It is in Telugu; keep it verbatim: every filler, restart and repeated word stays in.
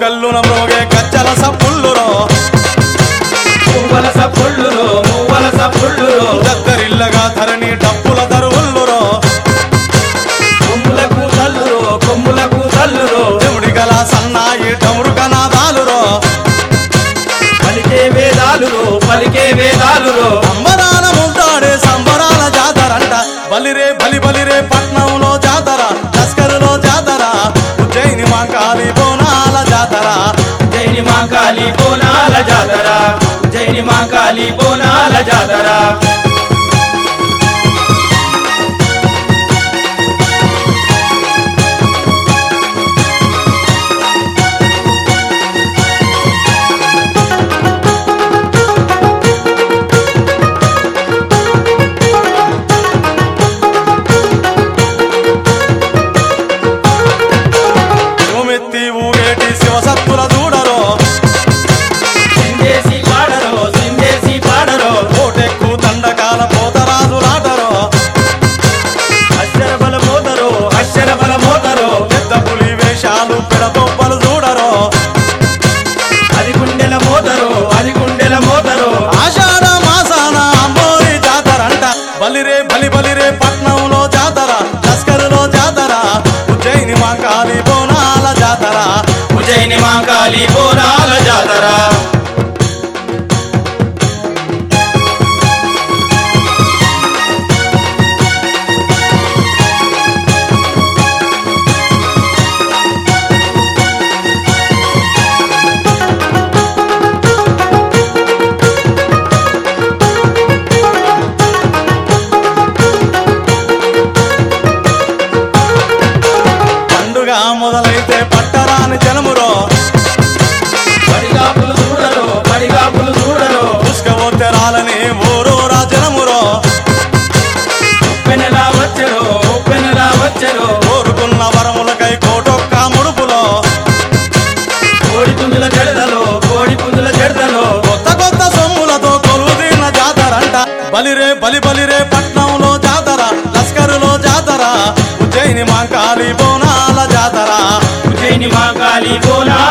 గల్లున మ్రోగే గజ్జల సప్పుళ్ళురో మువ్వల సప్పుళ్ళురో మువ్వల సప్పుళ్ళురో దద్దరిల్లగా ధరణి డప్పుల దరువుల్లురో కొమ్ములకు తల్లురో కొమ్ములకు తల్లురో చెముడి గల సన్నాయి డమురుగనాదాలురో పలికే వేదాలురో పలికే వేదాలురో అంబరాల ముంటాడే సంబరాల జాతరంట బలిరే బలి బలిరే పట్నంలో జాతర లస్కరులో జాతర ఉజ్జయిని మాంకాళి బోనాల జాతర జైని మాంకాళి బోనాల జాతర జైని మాంకాళి బోనాల జాతర భూమెత్తి ఊగేటి శివసత్తుల దూడరో సిందేసి పాడరో సిందేసి పాడరో కోటెక్కు దండకాల పోతరాజులాటరో అక్షర బల మోదరో అక్షర బల మోదరో పెద్ద పులి వేషాలు పిడబొబ్బలు చూడరో అది గుండెల మోదరో అది గుండెల మోదరో ఆషాఢ మాసాన అంబోరి జాతరంట బలిరే బలి బలిరే పట్నంలో జాతర లస్కరులో జాతర ఉజ్జయిని మాంకాళి బోనాల జాతర ఉజ్జయిని మాంకాళి బోనాల జాతర పండుగ మొదలైతే పట్టరాని జనమురో పడిగాపులు చూడరో పడిగాపులు చూడరో పుష్కవోత్తరాలని ఊరూరా జనమురో ఉప్పెనలా వచ్చరో ఉప్పెనలా వచ్చరో కోరుకున్న వరములకై కోటొక్క ముడుపులో కోడి పుంజుల జడదలో కోడి పుంజుల జడదలో కొత్త కొత్త సొమ్ములతో కొలువుదీన జాతరంట బలిరే బలి బలిరే పట్నంలో జాతర లస్కరులో జాతర ఉజ్జయిని మాంకాళి బోనాల జాతర ఉజ్జయిని మాంకాళి బోనాల